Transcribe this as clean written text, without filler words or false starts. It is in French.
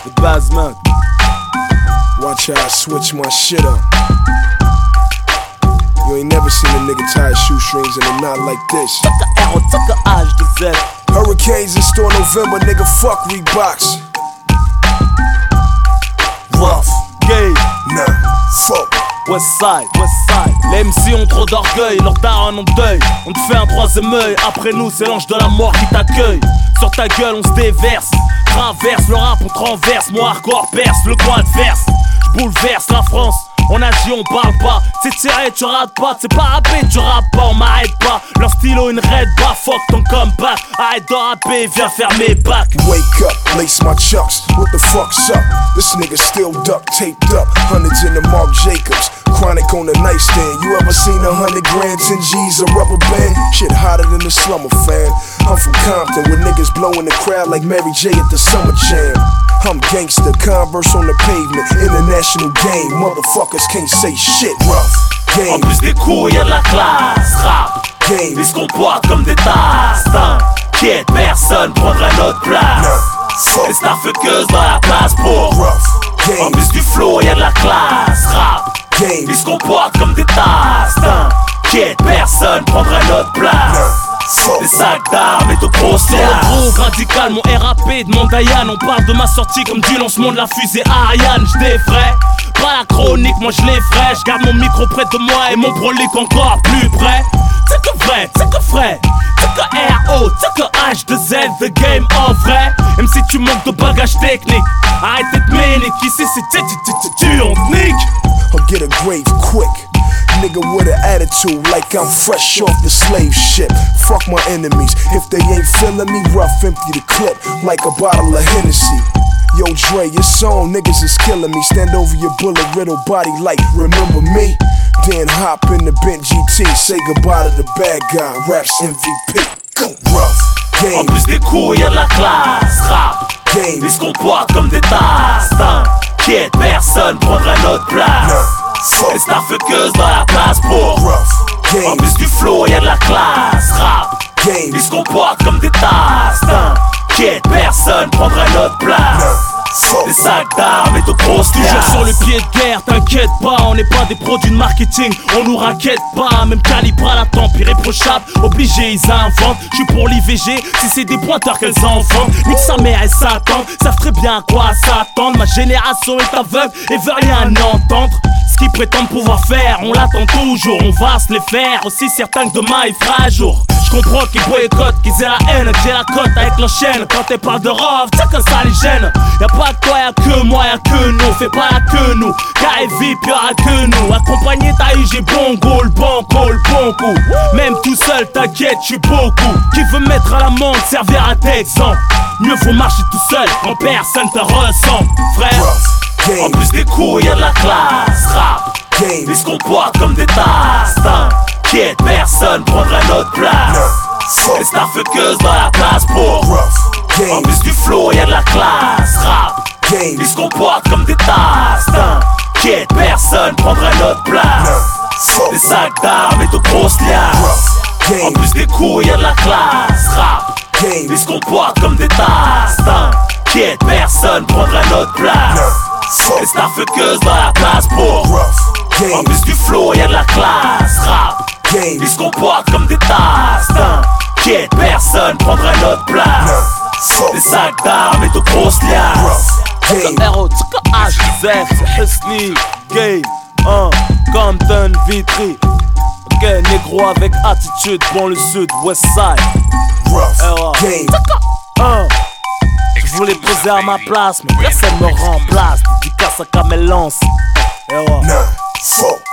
The basement. Watch how I switch my shit up. You ain't never seen a nigga tie his shoestrings and a knot like this. H2Z. Hurricanes in store November, nigga, fuck Reeboks. Rough, Gay, nah, fuck. Westside, Westside. Les MC ont trop d'orgueil, leurs darons ont deuil. On te fait un troisième œil, après nous c'est l'ange de la mort qui t'accueille. Sur ta gueule on se déverse, traverse le rap on transverse. Moi hardcore perce, le coin adverse. J'bouleverse la France. On agit, on parle pas, c'est tiré, tu rates pas, c'est pas rappé, tu rappes pas, on m'arrête pas. Leur stylo une raid bas, fuck ton comeback. Arrête de rapper, viens faire mes bacs. Wake up, lace my chucks, what the fuck's up? This nigga still duct taped up, hundreds in the Marc Jacobs. Chronic on the nightstand, you ever seen 100 grand, 10 G's, a rubber band? Shit hotter than the slumber fan. I'm from Compton, with niggas blowing the crowd like Mary J at the Summer Jam. I'm gangster, Converse on the pavement, international game, motherfuckers can't say shit. Rough game. En plus des couilles y'a de la classe. Rap game. Ils se comportent comme des tasses. T'inquiète, personne prendra notre place. Les starfuckers dans la place pour. Rough game. En plus du flow y'a de la classe. Rap game. Ils se comportent comme des tasses. T'inquiète, personne prendra notre place. Des sacs d'armes et de grosses liasses. Sur le groupe radical, mon RAP demande à Yann. On parle de ma sortie comme du lancement de la fusée Ariane. J'défraie, pas la chronique, moi j'l'effraie. J'garde mon micro près de moi et mon prolique encore plus près. C'est que vrai, c'est que frais, c'est que RO, c'est que H2Z, the game en vrai. Même si tu manques de bagages techniques, arrête de ménique, ici c'est tu on te nique. I'll get a grave quick. Nigga with an attitude like I'm fresh off the slave ship. Fuck my enemies, if they ain't feeling me, rough empty the clip like a bottle of Hennessy. Yo Dre, your song niggas is killing me. Stand over your bullet riddled body like remember me. Then hop in the Bent GT, say goodbye to the bad guy, raps MVP. Rough game. En plus des couilles y'a de la classe. Rap game. Ils se comportent comme des tasses. T'inquiète, personne prendra notre place. Les starfuckers dans la place pour. Rough game. En plus du flow y'a de la classe. Rap game. Ils se comportent comme des tasses. T'inquiète, personne prendra notre place. Des sacs d'armes et de grosses liasses. Toujours sur le pied de guerre, t'inquiète pas, on n'est pas des produits de marketing, on nous raquette pas, même calibre à la tempe, irréprochable, obligé ils inventent. J'suis pour l'IVG, si c'est des pointeurs qu'elles enfantent. Nique sa mère et s'attendent, savent très bien à quoi s'attendre. Ma génération est aveugle et veut rien entendre. Ce qu'ils prétendent pouvoir faire, on l'attend toujours, on va se les faire. Aussi certain que demain il fera jour. J'comprends qu'ils boycottent, qu'ils aient la haine, que j'ai la cote avec l'enchaîne. Quand t'es parles de rove, c'est que ça les gêne. Y'a pas de toi, y'a que moi, y'a que nous. Fais pas la queue nous, car VIP y'aura que nous. Accompagné t'as eu, j'ai bon go, le bon coup. Même tout seul, t'inquiète, j'suis beaucoup. Qui veut mettre à l'amende, servira d'exemple. Mieux faut marcher tout seul quand personne te ressemble, frère. En plus des couilles y'a de la classe. Rap game. Ils se comportent comme des tasses. T'inquiète, personne prendra notre place. Les starfuckers dans la place pour. Rough game. En plus du flow y'a de la classe. Rap game. Ils se comportent comme des tasses. T'inquiète, personne prendra notre place. Des sacs d'armes et de grosses liasses. En plus des couilles y'a de la classe. Rap game. Ils se comportent comme des tasses. T'inquiète, personne prendra notre place. Les starfuckers dans la place pour. Rough game. En plus du flow y'a de la classe. Rap game. Ils se comportent comme des tasses. T'inquiète, personne prendra notre place. Des sacs d'armes et de grosses liasses. game. H2Z, c'est Husni, Gay, Compton, Vitry. Ok, négro avec attitude, bon le sud, Westside. Rough game. Je voulais poser à ma place, mais personne me remplace. Dédicace à Kamel Lance. Nah, fuck.